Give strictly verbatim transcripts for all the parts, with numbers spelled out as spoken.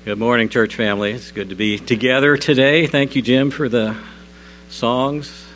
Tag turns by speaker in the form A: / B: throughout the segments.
A: Good morning, church family. It's good to be together today. Thank you, Jim, for the songs.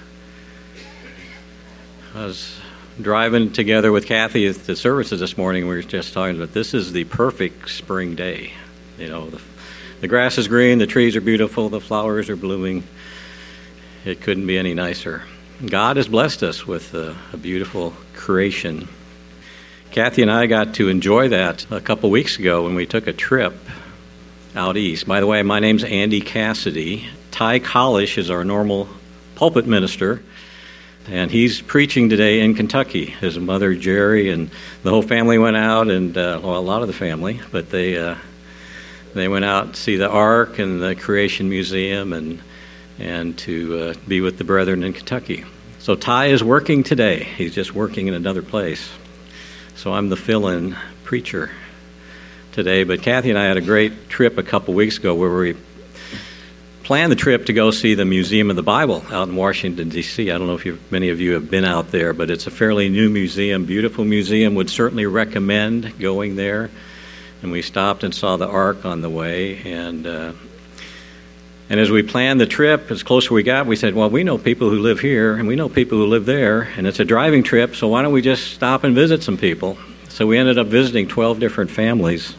A: I was driving together with Kathy at the services this morning. We were just talking about this is the perfect spring day. You know, the, the grass is green, the trees are beautiful, the flowers are blooming. It couldn't be any nicer. God has blessed us with a, a beautiful creation. Kathy and I got to enjoy that a couple weeks ago when we took a trip out east. By the way, my name's Andy Cassidy. Ty Collish is our normal pulpit minister, and he's preaching today in Kentucky. His mother, Jerry, and the whole family went out, and uh, well, a lot of the family, but they uh, they went out to see the Ark and the Creation Museum and and to uh, be with the brethren in Kentucky. So Ty is working today. He's just working in another place. So I'm the fill-in preacher today, but Kathy and I had a great trip a couple weeks ago where we planned the trip to go see the Museum of the Bible out in Washington, D C I don't know if you've, many of you have been out there, but it's a fairly new museum, beautiful museum. Would certainly recommend going there. And we stopped and saw the Ark on the way, and uh, and as we planned the trip, as closer we got, we said, well, we know people who live here, and we know people who live there, and it's a driving trip, so why don't we just stop and visit some people? So we ended up visiting twelve different families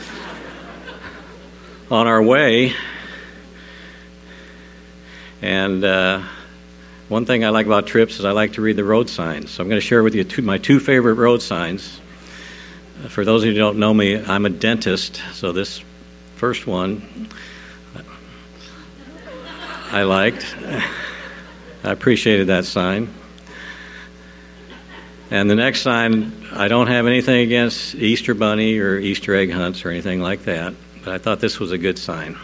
A: on our way. And uh, one thing I like about trips is I like to read the road signs. So I'm going to share with you two, my two favorite road signs. For those of you who don't know me, I'm a dentist, so this first one I liked. I appreciated that sign. And the next sign, I don't have anything against Easter Bunny or Easter egg hunts or anything like that, but I thought this was a good sign.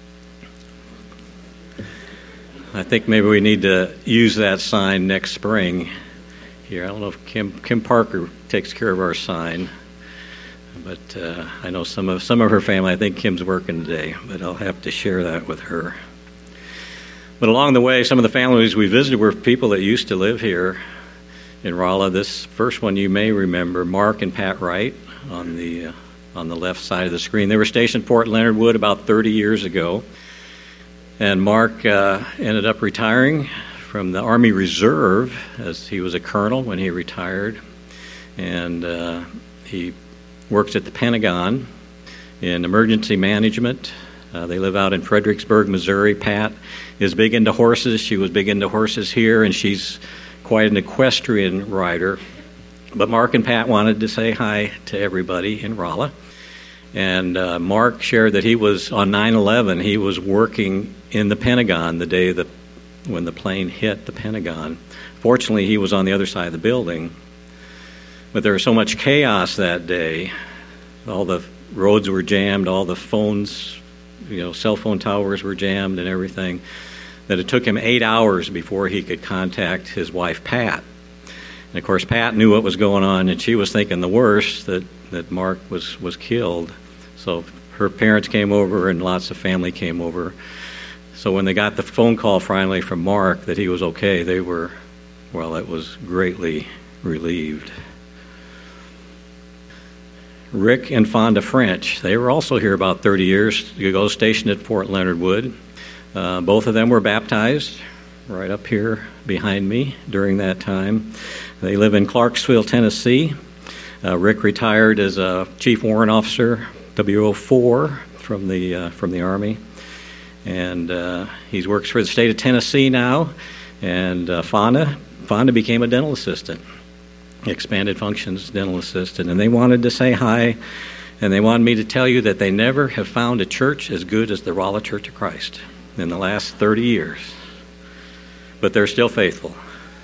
A: I think maybe we need to use that sign next spring here. I don't know if Kim Kim Parker takes care of our sign, but uh, I know some of some of her family. I think Kim's working today, but I'll have to share that with her. But along the way, some of the families we visited were people that used to live here in Rolla. This first one you may remember, Mark and Pat Wright on the uh, on the left side of the screen. They were stationed at Fort Leonard Wood about thirty years ago. And Mark uh, ended up retiring from the Army Reserve, as he was a colonel when he retired. And uh, he works at the Pentagon in emergency management. Uh, they live out in Fredericksburg, Missouri. Pat is big into horses. She was big into horses here, and she's quite an equestrian rider. But Mark and Pat wanted to say hi to everybody in Rolla. And uh, Mark shared that he was, on nine eleven, he was working in the Pentagon the day that when the plane hit the Pentagon. Fortunately, he was on the other side of the building. But there was so much chaos that day. All the roads were jammed, all the phones, you know, cell phone towers were jammed and everything, that it took him eight hours before he could contact his wife, Pat. And, of course, Pat knew what was going on, and she was thinking the worst, that, that Mark was, was killed. So her parents came over, and lots of family came over. So when they got the phone call finally from Mark that he was okay, they were, well, it was greatly relieved. Rick and Fonda French, they were also here about thirty years ago, stationed at Fort Leonard Wood. Uh, both of them were baptized right up here behind me during that time. They live in Clarksville, Tennessee. Uh, Rick retired as a chief warrant officer, W O four, from the uh, from the Army, and uh, he works for the state of Tennessee now. And uh, Fonda Fonda became a dental assistant, expanded functions dental assistant, and they wanted to say hi, and they wanted me to tell you that they never have found a church as good as the Rolla Church of Christ in the last thirty years, but they're still faithful.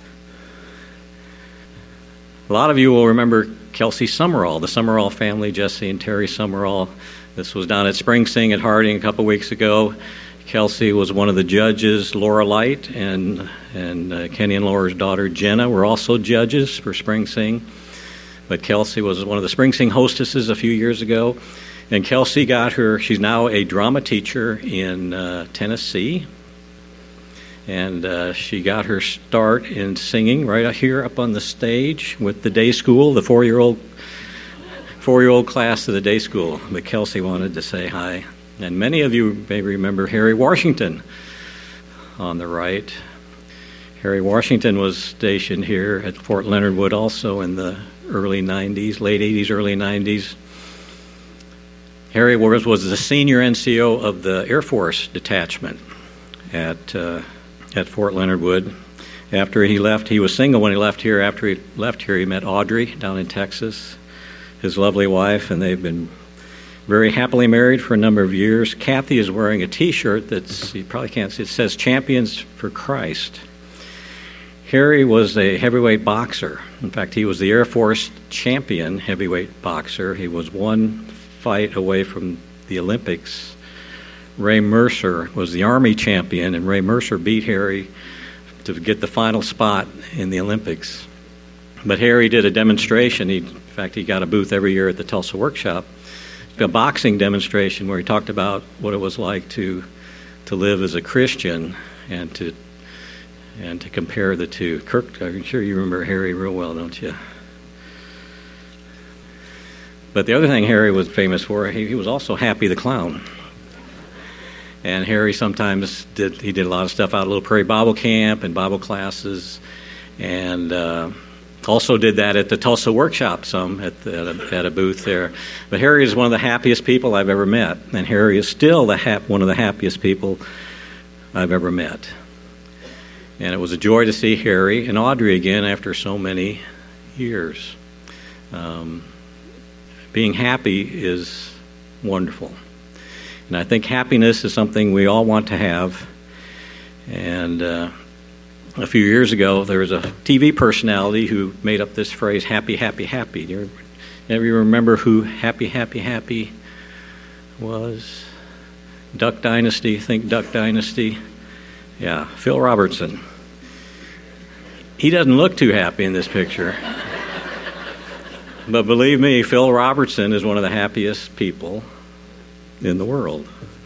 A: A lot of you will remember Kelsey Summerall, the Summerall family, Jesse and Terry Summerall. This was down at Spring Sing at Harding a couple weeks ago. Kelsey was one of the judges. Laura Light and and uh, Kenny and Laura's daughter Jenna were also judges for Spring Sing. But Kelsey was one of the Spring Sing hostesses a few years ago. And Kelsey got her, she's now a drama teacher in uh, Tennessee. And uh, she got her start in singing right here up on the stage with the day school, the four-year-old four-year-old class of the day school. But Kelsey wanted to say hi And many of you may remember Harry Washington on the right. Harry Washington was stationed here at Fort Leonard Wood also in the early nineties, late eighties, early nineties. Harry was, was the senior N C O of the Air Force detachment at uh, at Fort Leonard Wood. After he left, he was single when he left here. After he left here, he met Audrey down in Texas, his lovely wife, and they've been very happily married for a number of years. Kathy is wearing a T-shirt that's, you probably can't see, it says Champions for Christ. Harry was a heavyweight boxer. In fact, he was the Air Force champion heavyweight boxer. He was one fight away from the Olympics. Ray Mercer was the Army champion, and Ray Mercer beat Harry to get the final spot in the Olympics. But Harry did a demonstration. He, in fact, he got a booth every year at the Tulsa Workshop, a boxing demonstration where he talked about what it was like to to live as a Christian and to and to compare the two. Kirk, I'm sure you remember Harry real well, don't you? But the other thing Harry was famous for, he, he was also Happy the Clown. And Harry sometimes did, he did a lot of stuff out at Little Prairie Bible Camp and Bible classes, and uh, also did that at the Tulsa Workshop some, at, the, at, a, at a booth there. But Harry is one of the happiest people I've ever met, and Harry is still the hap- one of the happiest people I've ever met. And it was a joy to see Harry and Audrey again after so many years. Um, being happy is wonderful. And I think happiness is something we all want to have. And uh, a few years ago, there was a T V personality who made up this phrase, happy, happy, happy. Do you ever remember who Happy, Happy, Happy was? Duck Dynasty, think Duck Dynasty. Yeah, Phil Robertson. He doesn't look too happy in this picture. But believe me, Phil Robertson is one of the happiest people in the world.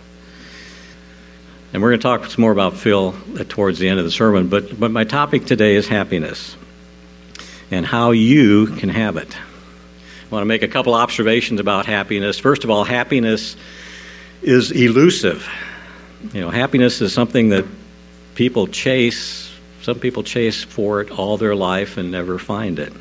A: And we're going to talk some more about Phil towards the end of the sermon, but, but my topic today is happiness and how you can have it. I want to make a couple observations about happiness. First of all, happiness is elusive. You know, happiness is something that people chase. Some people chase for it all their life and never find it.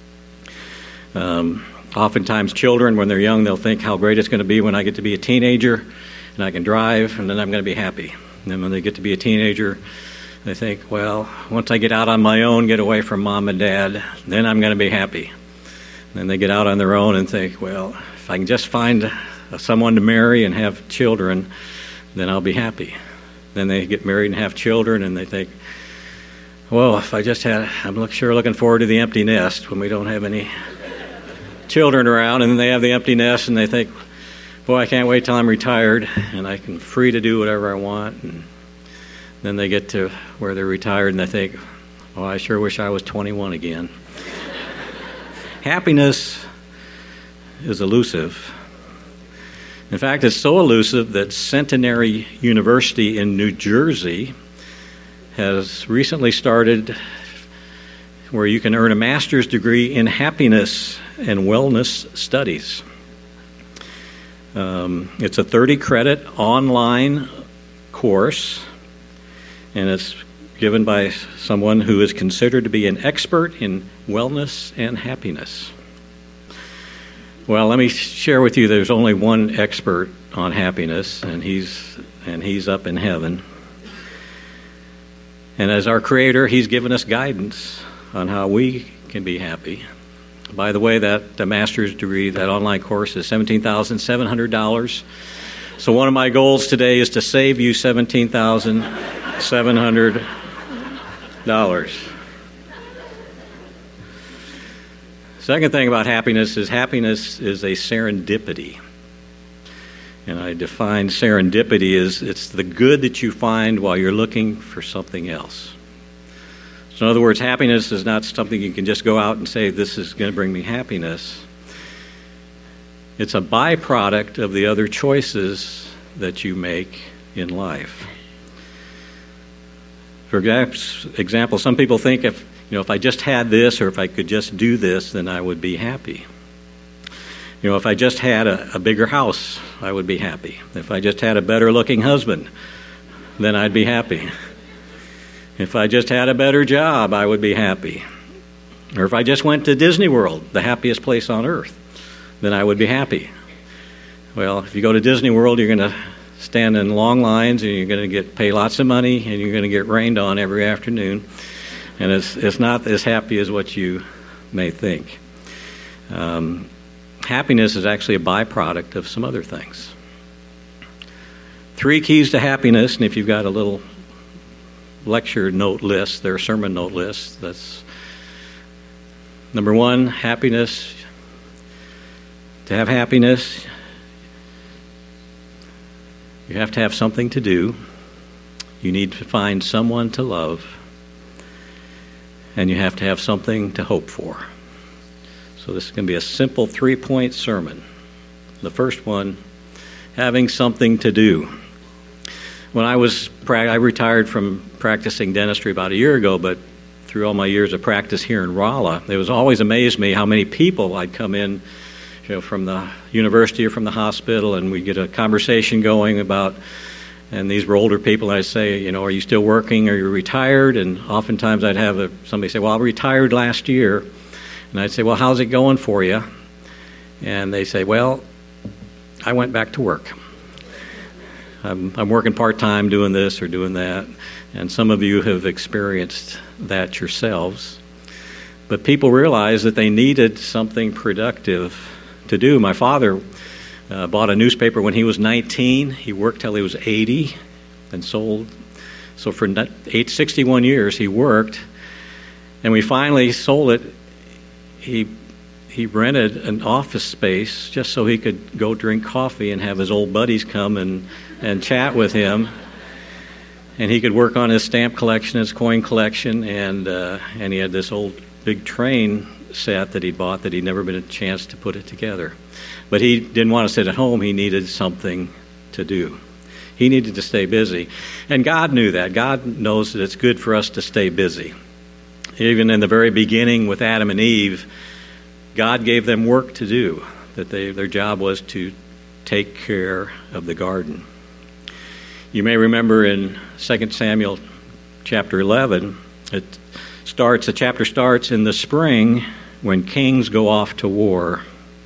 A: Um, oftentimes children, when they're young, they'll think how great it's going to be when I get to be a teenager and I can drive, and then I'm going to be happy. And then when they get to be a teenager, they think, well, once I get out on my own, get away from mom and dad, then I'm going to be happy. And then they get out on their own and think, well, if I can just find someone to marry and have children, then I'll be happy. Then they get married and have children, and they think, well, if I just had, I'm look, sure looking forward to the empty nest when we don't have any children around. And then they have the empty nest, and they think, boy, I can't wait till I'm retired and I can free to do whatever I want. And then they get to where they're retired and they think, oh, I sure wish I was twenty-one again. Happiness is elusive. In fact, it's so elusive that Centenary University in New Jersey has recently started where you can earn a master's degree in happiness and wellness studies. Um, it's a thirty credit online course, and it's given by someone who is considered to be an expert in wellness and happiness. Well, let me share with you there's only one expert on happiness, and he's and he's up in heaven. And as our Creator, He's given us guidance on how we can be happy. By the way, that the master's degree, that online course is seventeen thousand seven hundred dollars. So one of my goals today is to save you seventeen thousand seven hundred dollars. Second thing about happiness is happiness is a serendipity. And I define serendipity as it's the good that you find while you're looking for something else. So in other words, happiness is not something you can just go out and say, this is going to bring me happiness. It's a byproduct of the other choices that you make in life. For example, some people think if, you know, if I just had this or if I could just do this, then I would be happy. You know, if I just had a, a bigger house, I would be happy. If I just had a better-looking husband, then I'd be happy. If I just had a better job, I would be happy. Or if I just went to Disney World, the happiest place on earth, then I would be happy. Well, if you go to Disney World, you're going to stand in long lines, and you're going to get pay lots of money, and you're going to get rained on every afternoon. And it's it's not as happy as what you may think. Um, happiness is actually a byproduct of some other things. Three keys to happiness, and if you've got a little lecture note list, their sermon note list, that's number one, happiness. To have happiness, you have to have something to do. You need to find someone to love. And you have to have something to hope for. So this is going to be a simple three-point sermon. The first one, having something to do. When I was, I retired from practicing dentistry about a year ago, but through all my years of practice here in Rolla, it was always amazed me how many people I'd come in, you know, from the university or from the hospital, and we'd get a conversation going about, and these were older people, and I'd say, you know, are you still working? Are you retired? And oftentimes I'd have a, somebody say, well, I retired last year. And I'd say, well, how's it going for you? And they say, well, I went back to work. I'm, I'm working part-time doing this or doing that. And some of you have experienced that yourselves. But people realized that they needed something productive to do. My father uh, bought a newspaper when he was nineteen. He worked till he was eighty and sold. So for eight, sixty-one years he worked. And we finally sold it. He he rented an office space just so he could go drink coffee and have his old buddies come and, and chat with him. And he could work on his stamp collection, his coin collection, and uh, and he had this old big train set that he bought that he'd never been a chance to put it together. But he didn't want to sit at home. He needed something to do. He needed to stay busy. And God knew that. God knows that it's good for us to stay busy. Even in the very beginning with Adam and Eve, God gave them work to do, that they, their job was to take care of the garden. You may remember in Second Samuel chapter eleven, it starts, the chapter starts in the spring when kings go off to war.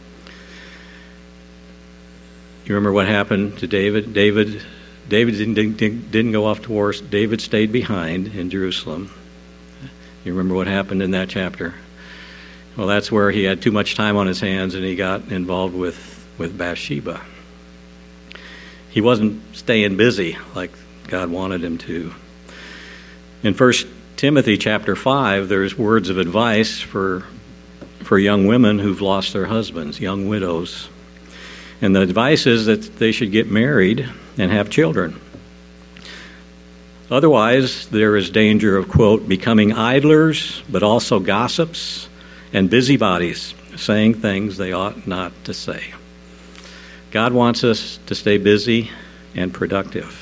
A: You remember what happened to David? David, David didn't, didn't, didn't go off to war. David stayed behind in Jerusalem. You remember what happened in that chapter? Well, that's where he had too much time on his hands and he got involved with, with Bathsheba. He wasn't staying busy like God wanted him to. In First Timothy chapter five, there's words of advice for, for young women who've lost their husbands, young widows. And the advice is that they should get married and have children. Otherwise, there is danger of, quote, becoming idlers, but also gossips and busybodies, saying things they ought not to say. God wants us to stay busy and productive.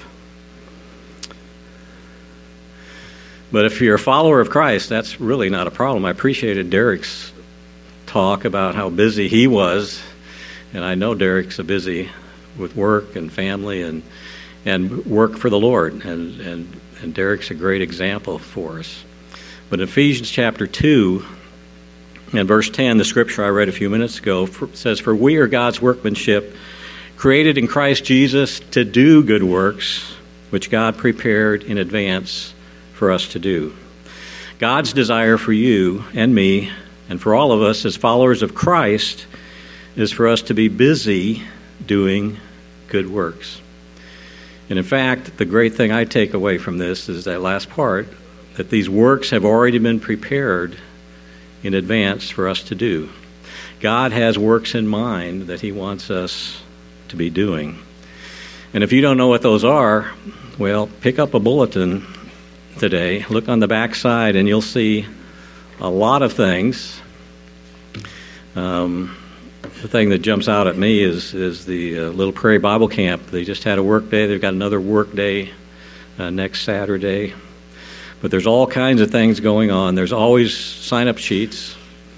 A: But if you're a follower of Christ, that's really not a problem. I appreciated Derek's talk about how busy he was, and I know Derek's a busy with work and family and and work for the Lord, and, and, and Derek's a great example for us. But in Ephesians chapter two, and verse ten, the scripture I read a few minutes ago, says, "For we are God's workmanship, created in Christ Jesus to do good works, which God prepared in advance for us to do." God's desire for you and me, and for all of us as followers of Christ, is for us to be busy doing good works. And in fact, the great thing I take away from this is that last part, that these works have already been prepared in advance for us to do. God has works in mind that he wants us to be doing. And if you don't know what those are, well, pick up a bulletin today, look on the back side, and you'll see a lot of things. Um, the thing that jumps out at me is is the uh, Little Prairie Bible Camp. They just had a work day. They've got another work day uh, next Saturday. But there's all kinds of things going on. There's always sign-up sheets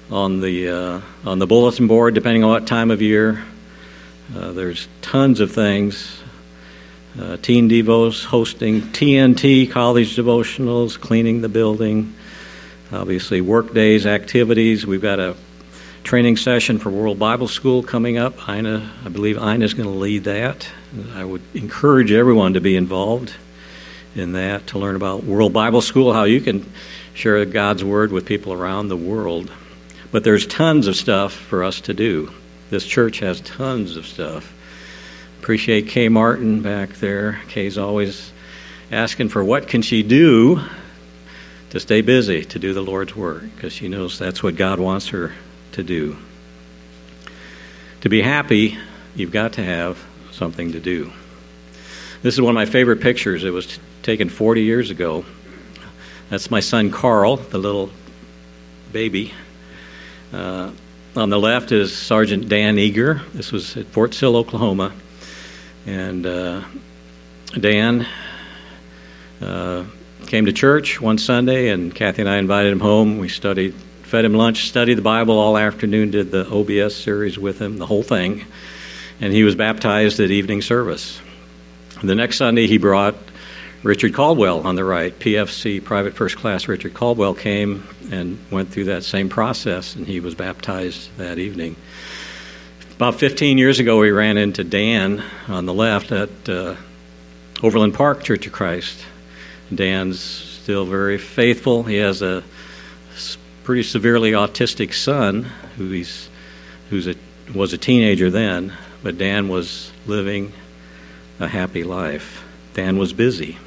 A: on the uh, on the bulletin board, depending on what time of year. Uh, there's tons of things. Uh, Teen Devos, hosting T N T, college devotionals, cleaning the building, obviously work days, activities. We've got a training session for World Bible School coming up. Ina, I believe Ina's going to lead that. I would encourage everyone to be involved in that, to learn about World Bible School, how you can share God's Word with people around the world. But there's tons of stuff for us to do. This church has tons of stuff. Appreciate Kay Martin back there. Kay's always asking for what can she do to stay busy, to do the Lord's work, because she knows that's what God wants her to do. To be happy, you've got to have something to do. This is one of my favorite pictures. It was t- taken forty years ago. That's my son Carl, the little baby. Uh, on the left is Sergeant Dan Eager. This was at Fort Sill, Oklahoma. And uh, Dan uh, came to church one Sunday, and Kathy and I invited him home. We studied, fed him lunch, studied the Bible all afternoon, did the O B S series with him, the whole thing. And he was baptized at evening service. The next Sunday, he brought Richard Caldwell on the right. P F C, Private First Class Richard Caldwell, came and went through that same process, and he was baptized that evening. About fifteen years ago, we ran into Dan on the left at uh, Overland Park Church of Christ. Dan's still very faithful. He has a pretty severely autistic son who he's who's a, was a teenager then, but Dan was living a happy life. Dan was busy.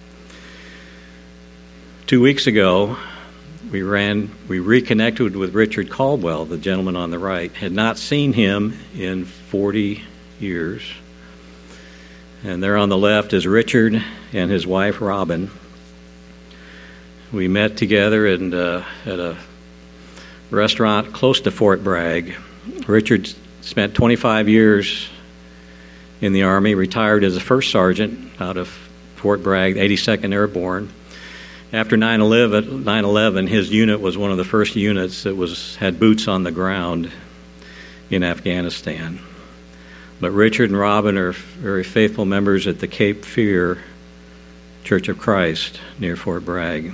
A: Two weeks ago, we ran, we reconnected with Richard Caldwell, the gentleman on the right. Had not seen him in forty years. And there on the left is Richard and his wife, Robin. We met together in, uh, at a restaurant close to Fort Bragg. Richard spent twenty-five years in the Army, retired as a first sergeant out of Fort Bragg, eighty-second Airborne. After nine eleven, his unit was one of the first units that was had boots on the ground in Afghanistan. But Richard and Robin are very faithful members at the Cape Fear Church of Christ near Fort Bragg.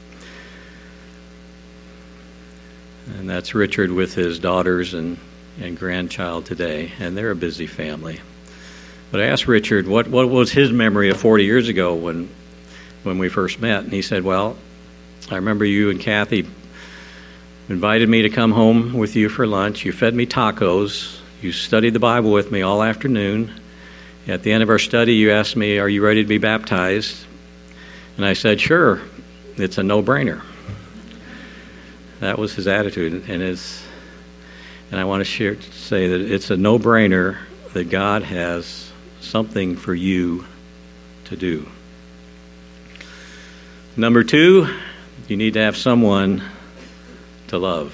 A: And that's Richard with his daughters and, and grandchild today, and they're a busy family. But I asked Richard what, what was his memory of forty years ago when when we first met, and he said, well, I remember you and Kathy invited me to come home with you for lunch. You fed me tacos. You studied the Bible with me all afternoon. At the end of our study, you asked me, are you ready to be baptized? And I said, sure, it's a no-brainer. That was his attitude, and his, and I want to share, say that it's a no-brainer that God has something for you to do. Number two, you need to have someone to love.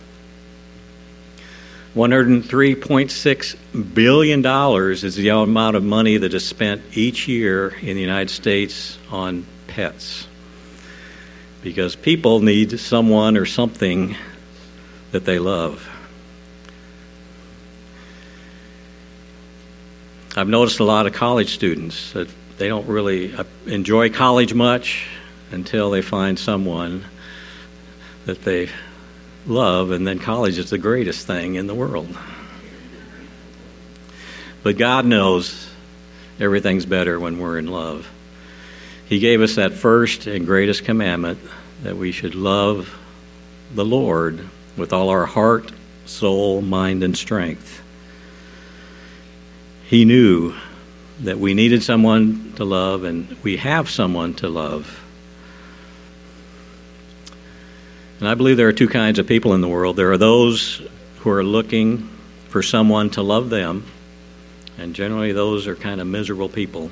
A: one hundred three point six billion dollars is the amount of money that is spent each year in the United States on pets. Because people need someone or something that they love. I've noticed a lot of college students that they don't really enjoy college much until they find someone that they love, and then college is the greatest thing in the world. But God knows everything's better when we're in love. He gave us that first and greatest commandment, that we should love the Lord with all our heart, soul, mind, and strength. He knew that we needed someone to love, and we have someone to love. And I believe there are two kinds of people in the world. There are those who are looking for someone to love them, and generally those are kind of miserable people.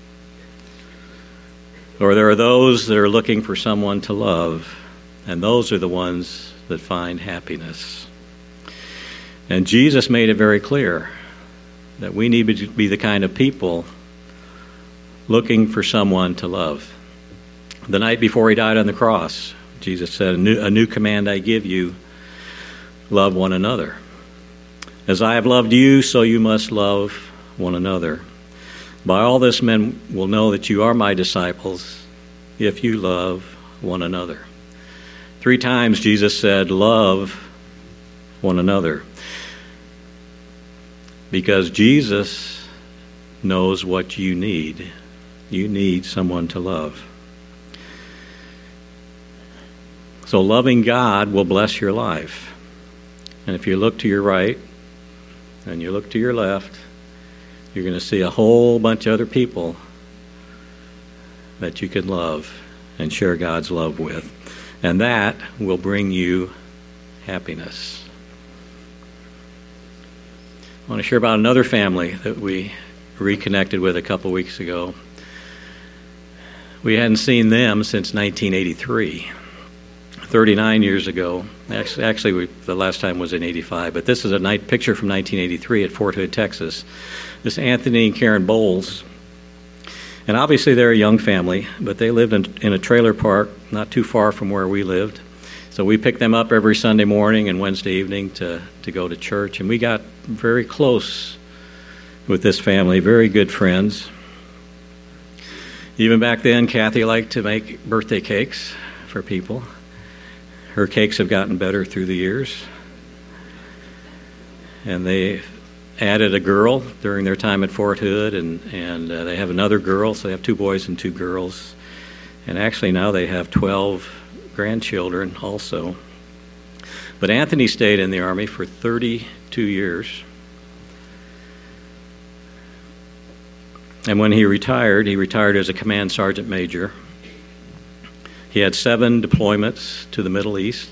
A: Or there are those that are looking for someone to love, and those are the ones that find happiness. And Jesus made it very clear that we need to be the kind of people looking for someone to love. The night before he died on the cross, Jesus said, a new, a new command I give you, love one another. As I have loved you, so you must love one another. By all this men will know that you are my disciples, if you love one another. Three times Jesus said, love one another. Because Jesus knows what you need. You need someone to love. So loving God will bless your life. And if you look to your right and you look to your left, you're going to see a whole bunch of other people that you can love and share God's love with. And that will bring you happiness. I want to share about another family that we reconnected with a couple weeks ago. We hadn't seen them since nineteen eighty-three, thirty-nine years ago. Actually, actually we, the last time was in eighty-five, but this is a night picture from nineteen eighty-three at Fort Hood, Texas. This is Anthony and Karen Bowles. And obviously they're a young family, but they lived in, in a trailer park not too far from where we lived. So we picked them up every Sunday morning and Wednesday evening to, to go to church. And we got very close with this family, very good friends. Even back then, Kathy liked to make birthday cakes for people. Her cakes have gotten better through the years. And they added a girl during their time at Fort Hood, and, and uh, they have another girl, so they have two boys and two girls. And actually now they have twelve grandchildren also. But Anthony stayed in the Army for thirty-two years. And when he retired, he retired as a command sergeant major. He had seven deployments to the Middle East.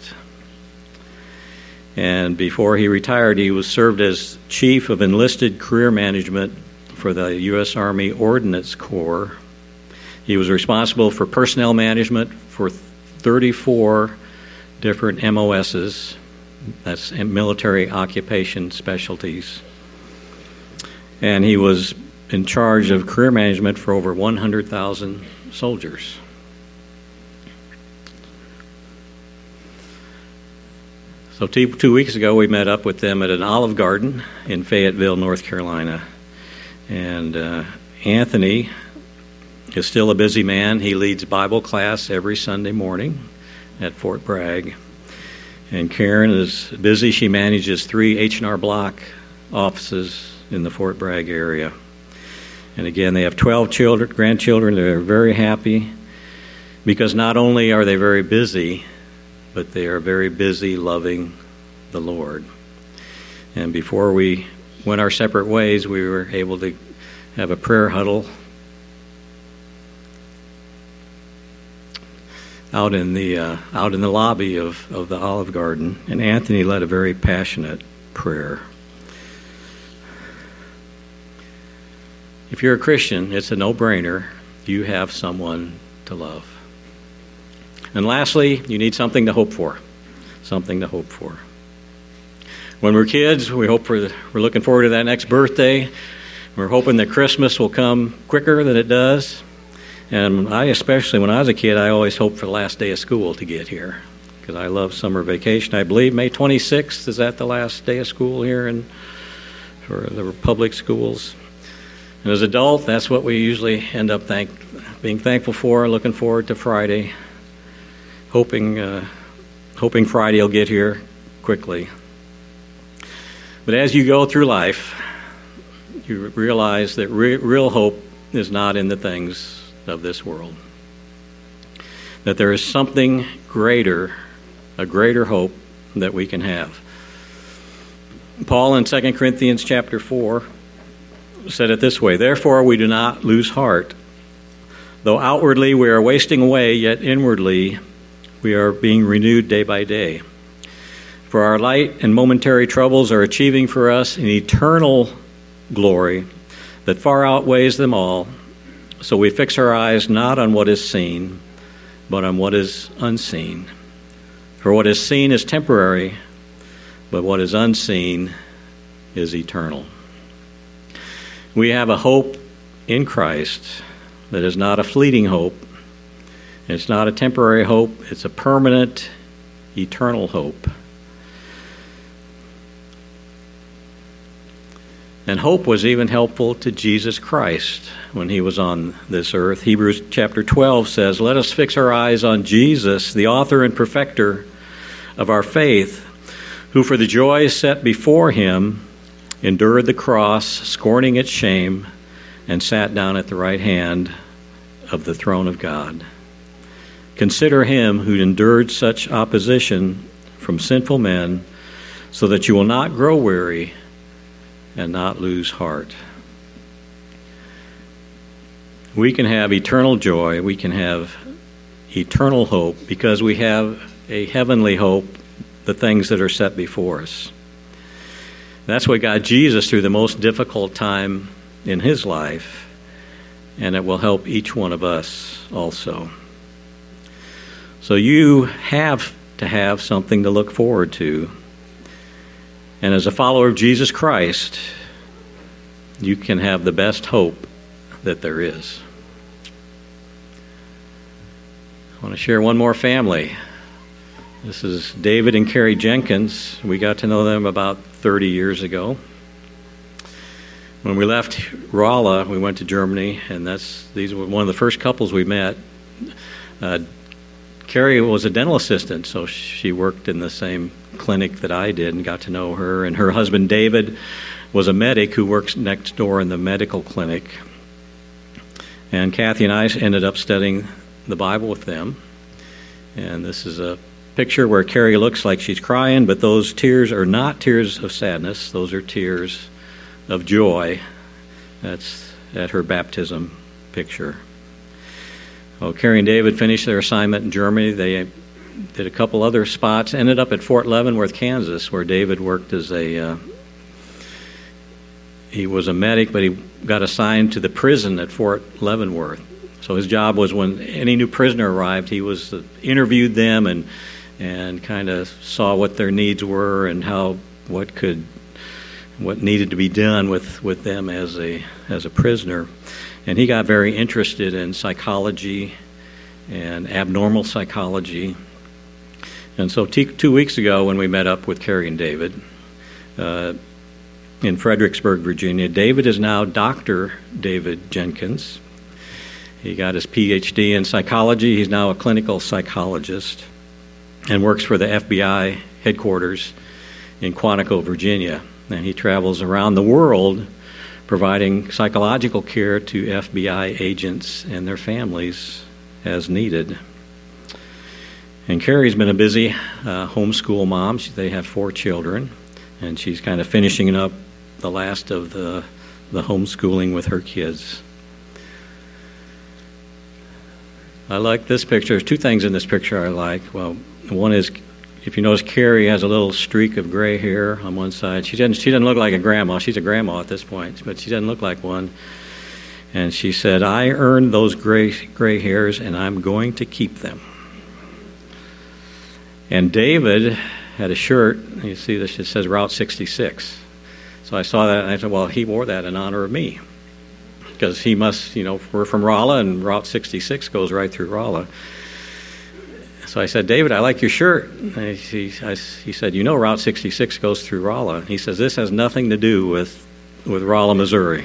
A: And before he retired, he was served as Chief of Enlisted Career Management for the U S Army Ordnance Corps. He was responsible for personnel management for thirty-four different M O S's, that's military occupation specialties. And he was in charge of career management for over one hundred thousand soldiers. So two, two weeks ago, we met up with them at an Olive Garden in Fayetteville, North Carolina. And uh, Anthony is still a busy man. He leads Bible class every Sunday morning at Fort Bragg. And Karen is busy. She manages three H and R Block offices in the Fort Bragg area. And again, they have twelve children, grandchildren. They're very happy because not only are they very busy, but they are very busy loving the Lord. And before we went our separate ways, we were able to have a prayer huddle out in the uh, out in the lobby of, of the Olive Garden. And Anthony led a very passionate prayer. If you're a Christian, it's a no-brainer. You have someone to love. And lastly, you need something to hope for. Something to hope for. When we're kids, we hope for, we're looking forward to that next birthday. We're hoping that Christmas will come quicker than it does. And I especially, when I was a kid, I always hoped for the last day of school to get here. Because I love summer vacation. I believe May twenty-sixth, is that the last day of school here in, for the public schools? And as adults, that's what we usually end up thank, being thankful for, looking forward to Friday. Hoping, uh, hoping Friday will get here quickly. But as you go through life, you realize that re- real hope is not in the things of this world. That there is something greater, a greater hope that we can have. Paul in Second Corinthians chapter four said it this way, "Therefore we do not lose heart. Though outwardly we are wasting away, yet inwardly we are being renewed day by day. For our light and momentary troubles are achieving for us an eternal glory that far outweighs them all. So we fix our eyes not on what is seen, but on what is unseen. For what is seen is temporary, but what is unseen is eternal." We have a hope in Christ that is not a fleeting hope. It's not a temporary hope. It's a permanent, eternal hope. And hope was even helpful to Jesus Christ when he was on this earth. Hebrews chapter twelve says, "Let us fix our eyes on Jesus, the author and perfecter of our faith, who for the joy set before him endured the cross, scorning its shame, and sat down at the right hand of the throne of God. Consider him who endured such opposition from sinful men, so that you will not grow weary and not lose heart." We can have eternal joy, we can have eternal hope, because we have a heavenly hope, the things that are set before us. That's what got Jesus through the most difficult time in his life, and it will help each one of us also. So you have to have something to look forward to. And as a follower of Jesus Christ, you can have the best hope that there is. I want to share one more family. This is David and Carrie Jenkins. We got to know them about thirty years ago. When we left Rolla, we went to Germany, and that's these were one of the first couples we met. Uh, Carrie was a dental assistant, so she worked in the same clinic that I did and got to know her. And her husband, David, was a medic who works next door in the medical clinic. And Kathy and I ended up studying the Bible with them. And this is a picture where Carrie looks like she's crying, but those tears are not tears of sadness. Those are tears of joy. That's at her baptism picture. Well, Carrie and David finished their assignment in Germany. They did a couple other spots, ended up at Fort Leavenworth, Kansas, where David worked as a, uh, he was a medic, but he got assigned to the prison at Fort Leavenworth. So his job was when any new prisoner arrived, he was uh, interviewed them and and kind of saw what their needs were and how what could what needed to be done with, with them as a as a prisoner. And he got very interested in psychology and abnormal psychology. And so t- two weeks ago when we met up with Carrie and David uh, in Fredericksburg, Virginia, David is now Doctor David Jenkins. He got his P H D in psychology. He's now a clinical psychologist and works for the F B I headquarters in Quantico, Virginia. And he travels around the world providing psychological care to F B I agents and their families as needed. And Carrie's been a busy uh, homeschool mom. She, they have four children, and she's kind of finishing up the last of the, the homeschooling with her kids. I like this picture. There's two things in this picture I like. Well, one is, if you notice, Carrie has a little streak of gray hair on one side. She doesn't, she doesn't look like a grandma. She's a grandma at this point, but she doesn't look like one. And she said, "I earned those gray gray hairs, and I'm going to keep them." And David had a shirt. You see this, it says Route sixty-six. So I saw that, and I said, well, he wore that in honor of me. Because he must, you know, we're from Rolla, and Route sixty-six goes right through Rolla. So I said, "David, I like your shirt." And he, I, he said, "You know Route sixty-six goes through Rolla." He says, "This has nothing to do with, with Rolla, Missouri.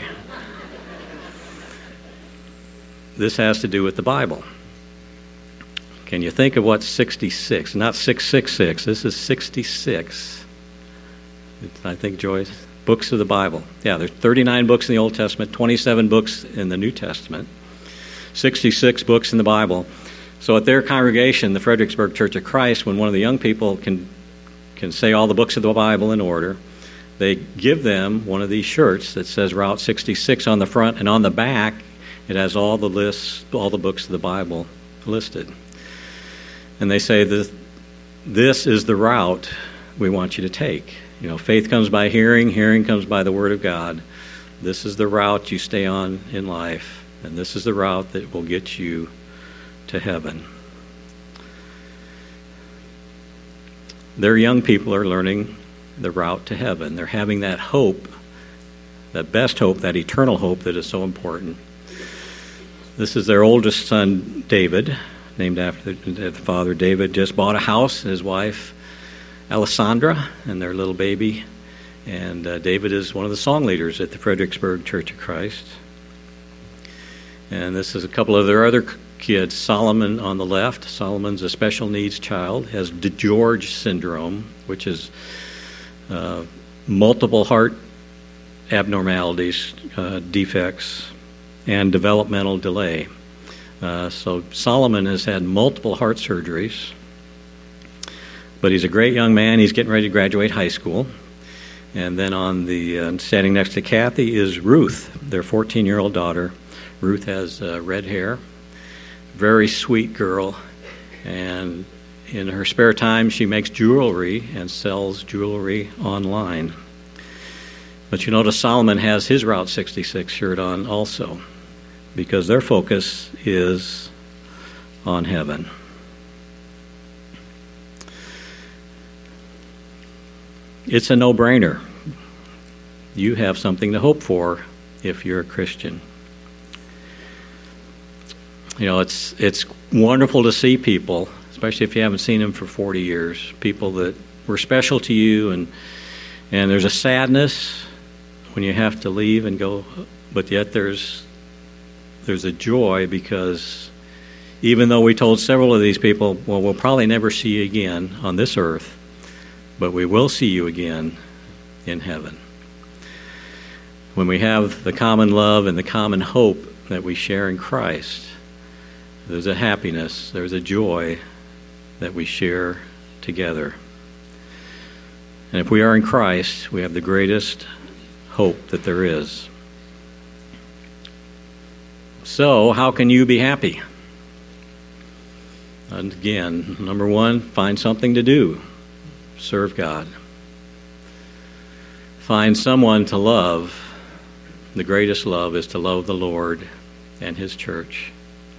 A: This has to do with the Bible." Can you think of what sixty-six? Not six six six. This is sixty-six. It's, I think, Joyce, books of the Bible. Yeah, there's thirty-nine books in the Old Testament, twenty-seven books in the New Testament, sixty-six books in the Bible. So at their congregation, the Fredericksburg Church of Christ, when one of the young people can can say all the books of the Bible in order, they give them one of these shirts that says Route sixty-six on the front, and on the back it has all the lists, all the books of the Bible listed. And they say that this is the route we want you to take. You know, faith comes by hearing, hearing comes by the Word of God. This is the route you stay on in life, and this is the route that will get you to heaven. Their young people are learning the route to heaven. They're having that hope, that best hope, that eternal hope that is so important. This is their oldest son, David, named after the father. David just bought a house, and his wife, Alessandra, and their little baby, And uh, David is one of the song leaders at the Fredericksburg Church of Christ. And this is a couple of their other kids. Solomon on the left. Solomon's a special needs child, has DeGeorge syndrome, which is uh, multiple heart abnormalities, uh, defects, and developmental delay. Uh, so Solomon has had multiple heart surgeries, but he's a great young man. He's getting ready to graduate high school. And then on the uh, standing next to Kathy is Ruth, their fourteen-year-old daughter. Ruth has uh, red hair, very sweet girl, and in her spare time she makes jewelry and sells jewelry online. But you notice Solomon has his Route sixty-six shirt on also, because their focus is on heaven. It's a no-brainer. You have something to hope for if you're a Christian. You know, it's it's wonderful to see people, especially if you haven't seen them for forty years, people that were special to you, and and there's a sadness when you have to leave and go, but yet there's there's a joy, because even though we told several of these people, well, we'll probably never see you again on this earth, but we will see you again in heaven. When we have the common love and the common hope that we share in Christ, there's a happiness, there's a joy that we share together. And if we are in Christ, we have the greatest hope that there is. So, how can you be happy? And again, number one, find something to do. Serve God. Find someone to love. The greatest love is to love the Lord and His church.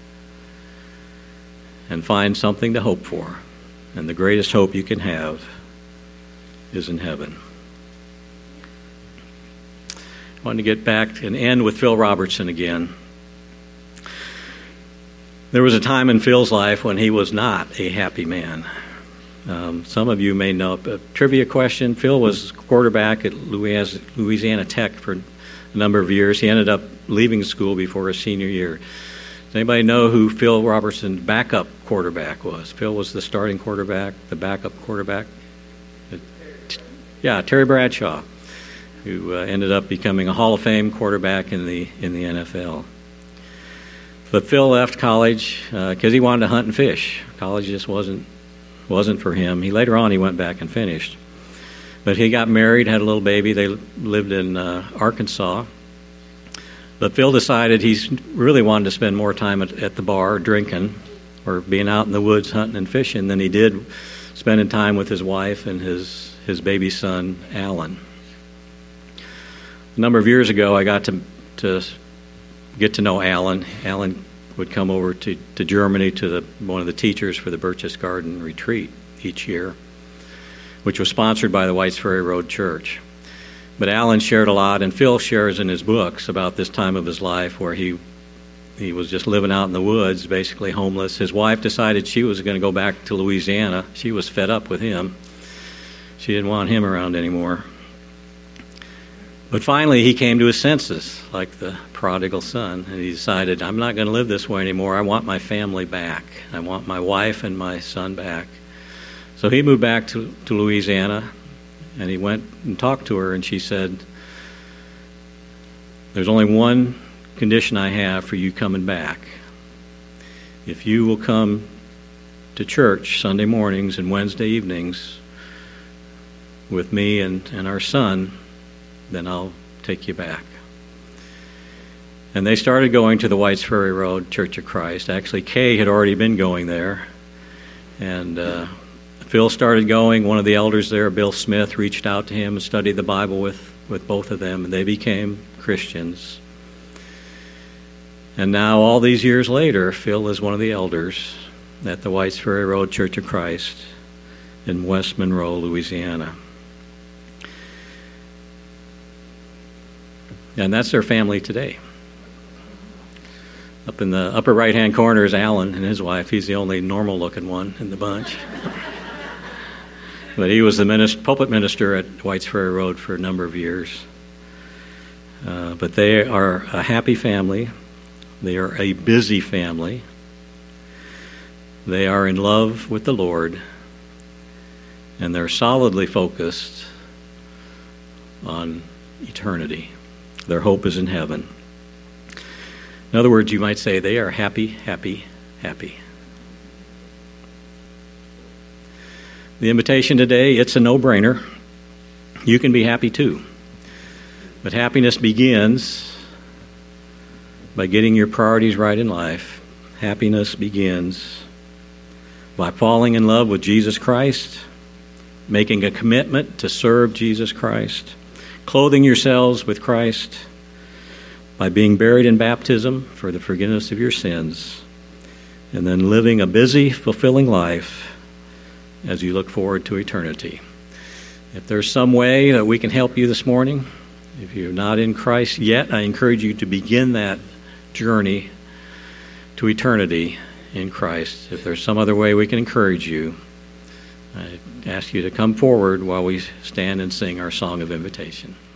A: And find something to hope for. And the greatest hope you can have is in heaven. I want to get back and end with Phil Robertson again. There was a time in Phil's life when he was not a happy man. Um, some of you may know. A trivia question: Phil was quarterback at Louisiana Tech for a number of years. He ended up leaving school before his senior year. Does anybody know who Phil Robertson's backup quarterback was? Phil was the starting quarterback, the backup quarterback? Yeah, Terry Bradshaw, who uh, ended up becoming a Hall of Fame quarterback in the in the N F L. But Phil left college because uh, he wanted to hunt and fish. College just wasn't wasn't for him. He later on he went back and finished. But he got married, had a little baby. They lived in uh, Arkansas. But Phil decided he really wanted to spend more time at, at the bar drinking or being out in the woods hunting and fishing than he did spending time with his wife and his, his baby son, Alan. A number of years ago, I got to to get to know Alan. Alan would come over to, to Germany to the, one of the teachers for the Birches Garden retreat each year, which was sponsored by the Whites Ferry Road Church. But Alan shared a lot, and Phil shares in his books about this time of his life where he he was just living out in the woods, basically homeless. His wife decided she was going to go back to Louisiana. She was fed up with him. She didn't want him around anymore. But finally, he came to his senses, like the prodigal son, and he decided, I'm not going to live this way anymore. I want my family back. I want my wife and my son back. So he moved back to, to Louisiana, and he went and talked to her, and she said, there's only one condition I have for you coming back. If you will come to church Sunday mornings and Wednesday evenings with me and, and our son, then I'll take you back. And they started going to the Whites Ferry Road Church of Christ. Actually, Kay had already been going there. And uh, Phil started going. One of the elders there, Bill Smith, reached out to him and studied the Bible with, with both of them, and they became Christians. And now, all these years later, Phil is one of the elders at the Whites Ferry Road Church of Christ in West Monroe, Louisiana. And that's their family today. Up in the upper right-hand corner is Alan and his wife. He's the only normal-looking one in the bunch. But he was the minister, pulpit minister at Whites Ferry Road for a number of years. Uh, but they are a happy family. They are a busy family. They are in love with the Lord. And they're solidly focused on eternity. Their hope is in heaven. In other words, you might say they are happy, happy, happy. The invitation today, it's a no-brainer. You can be happy too. But happiness begins by getting your priorities right in life. Happiness begins by falling in love with Jesus Christ, making a commitment to serve Jesus Christ, clothing yourselves with Christ, by being buried in baptism for the forgiveness of your sins, and then living a busy, fulfilling life as you look forward to eternity. If there's some way that we can help you this morning, if you're not in Christ yet, I encourage you to begin that journey to eternity in Christ. If there's some other way we can encourage you, I ask you to come forward while we stand and sing our song of invitation.